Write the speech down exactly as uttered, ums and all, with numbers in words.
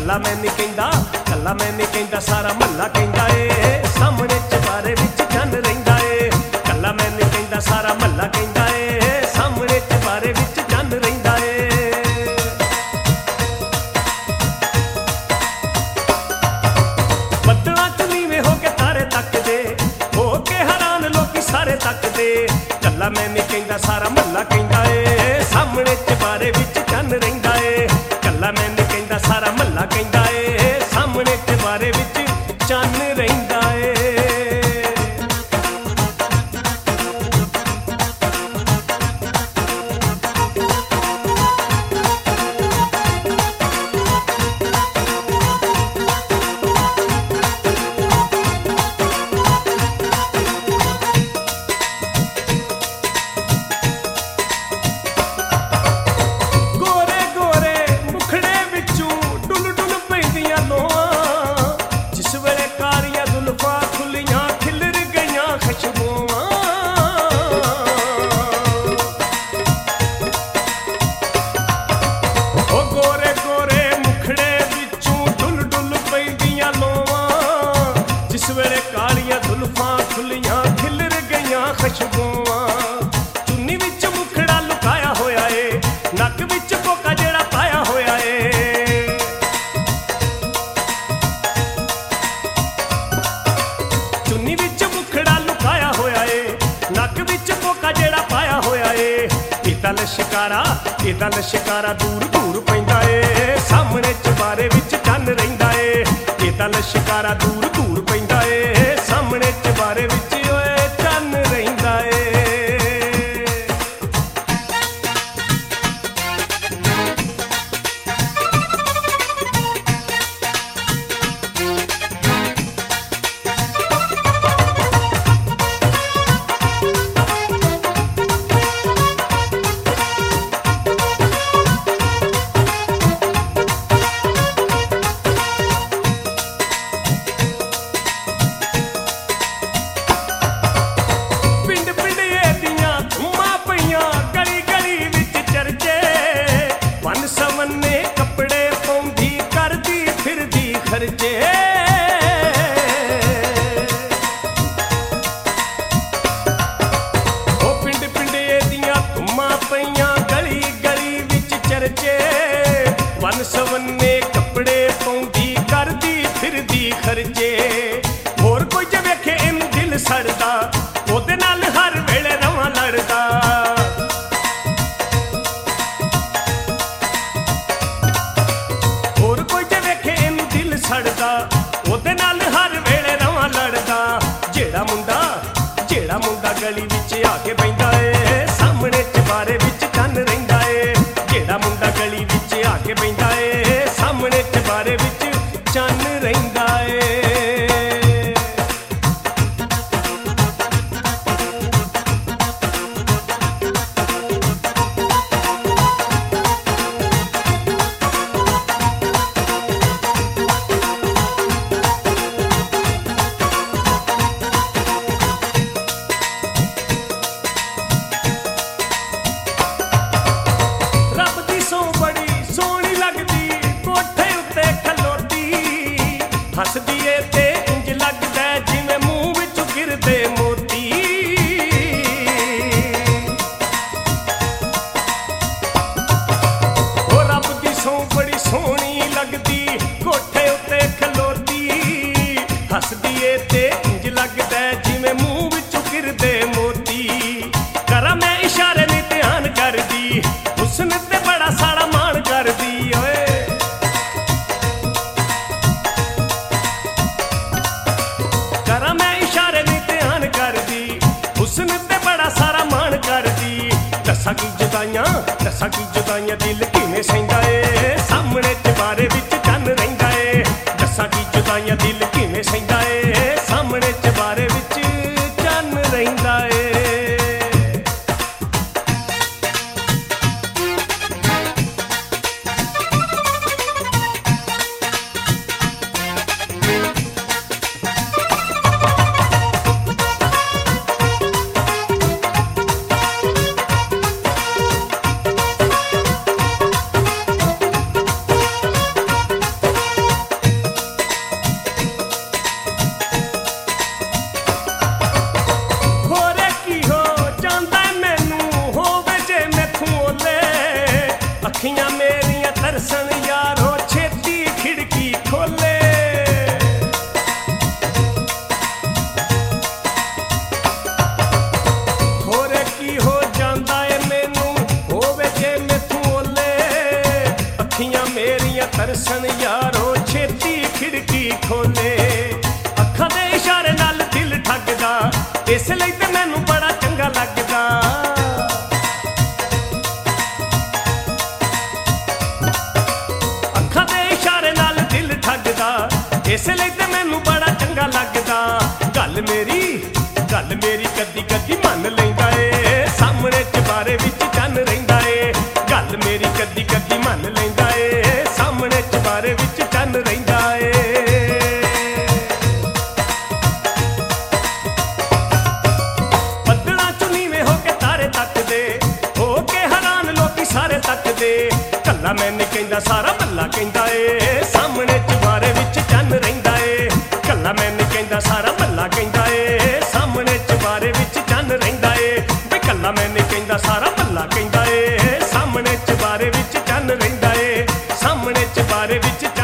कला मैं नहीं कहंदा कला मैं नहीं कहंदा सारा महला कहंदा ए सामने चबारे विच चन रहिंदा ए कला मैं नहीं कहंदा सारा महला कहंदा ए सामने चबारे विच चन रहिंदा ए बदलां च नीवें हो के तारे तकदे हो के हैरान लोकी सारे तकदे कला मैं नहीं कहंदा सारा महला कहंदा ए सामने चबारे विच चन रहिंदा ए कला मैं नहीं कहंदा सारा महला कहंदा ए सामने चबारे विच चन रहिंदा ए चुन्नी विच मुखड़ा लुकाया होया ए नक विच कोका जेड़ा पाया होया ए चुन्नी विच मुखड़ा लुकाया होया ए नक विच कोका जेड़ा पाया होया ए इदा लश्कारा इदा लश्कारा दूर दूर पैंदा ए सामने चबारे विच चन रहिंदा ए इदा लश्कारा दूर दूर पैंदा ए सामने चबारे विच चन रहिंदा ए खर्चे ओ पिंड पिंडे दियां धुम्मां पईयां गली गली विच चर्चे वन सवन्ने कपड़े पाउंदी करदी फिरदी खर्चे होर कोई जे वेखे इनू दिल सड़दा ओदे नाल हर वेले रवां लड़दा होर कोई जे वेखे इनू दिल सड़दा ओदे नाल हर वेले रवां लड़दा जेड़ा मुंडा जेड़ा मुंडा गली विच आके बैंदा ए सामने चबारे विच चन रहिंदा ए जेड़ा मुंडा गली विच आके बैंदा ए सामने चबारे विच चन रहिंदा ए हसदी ए ते इंज लगदा जिवें मूंह विचों गिरदे मोती ओ रब दी सौं बड़ी सोहनी लगदी कोठे उत्ते खलोती हसदी ए ते इंज लगदा जिवें मूंह विचों गिरदे मोती करा मैं इशारे नी ध्यान करदी हुस्न ते बड़ा साड़ा मान करदी ओए हुस्न ते बड़ा सारा मान करदी दसा की जुदाइयां दसा की जुदाइयां दिल किवें सहिंदा ए सामने चबारे विच चन रहिंदा ए दसा की जुदाइयां दिल किवें सहिंदा ए सामने चबारे विच चन रहिंदा ए ਯਾਰੋ ਛੇਤੀ ਖਿੜਕੀ ਖੋਲੇ। ਅੱਖਾਂ ਦੇ ਇਸ਼ਾਰੇ ਨਾਲ ਦਿਲ ਠੱਗਦਾ, ਇਸ ਲਈ ਤੇ ਮੈਨੂੰ ਬੜਾ ਚੰਗਾ ਲੱਗਦਾ। ਅੱਖਾਂ ਦੇ ਇਸ਼ਾਰੇ ਨਾਲ ਦਿਲ ਠੱਗਦਾ, ਇਸ ਲਈ ਤੇ ਮੈਨੂੰ ਬੜਾ ਚੰਗਾ ਲੱਗਦਾ। ਗੱਲ ਮੇਰੀ ਗੱਲ ਮੇਰੀ ਕਦੀ ਕਦੀ ਮੰਨ ਲੈਂਦਾ ਏ, ਸਾਹਮਣੇ ਚੁਬਾਰੇ ਵਿੱਚ ਚੰਨ ਰਹਿੰਦਾ ਏ। ਗੱਲ ਮੇਰੀ ਕਦੀ ਕਦੀ ਮੰਨ ਲੈਂਦਾ ਏ, ਸਾਹਮਣੇ ਚੁਬਾਰੇ ਵਿੱਚ ਚੰਨ ਰਹਿੰਦਾ ਏ। ਬੱਦਲਾਂ ਚੋਂ ਨੀਵੇਂ ਹੋ ਕੇ ਤਾਰੇ ਤੱਕਦੇ, ਹੋ ਕੇ ਹੈਰਾਨ ਲੋਕੀ ਸਾਰੇ ਤੱਕਦੇ। ਕੱਲਾ ਮੈਂ ਨੀ ਕਹਿੰਦਾ ਸਾਰਾ ਮੱਲਾ ਕਹਿੰਦਾ ਏ, ਸਾਹਮਣੇ ਚੁਬਾਰੇ ਵਿੱਚ ਚੰਨ ਰਹਿੰਦਾ ਏ। ਕੱਲਾ ਮੈਂ ਨੀ ਕਹਿੰਦਾ ਸਾਰਾ ਮੱਲਾ ਕਹਿੰਦਾ ਏ, ਸਾਹਮਣੇ ਚੁਬਾਰੇ ਵਿੱਚ ਚੰਨ ਰਹਿੰਦਾ ਏ। ਵੇ ਕੱਲਾ ਮੈਂ ਨੀ ਕਹਿੰਦਾ ਸਾਰਾ ਮੱਲਾ ਕਹਿੰਦਾ ਏ, ਸਾਹਮਣੇ ਚੁਬਾਰੇ ਵਿੱਚ ਚੰਨ ਰਹਿੰਦਾ ਏ। ਸਾਹਮਣੇ ਚੁਬਾਰੇ ਵਿੱਚ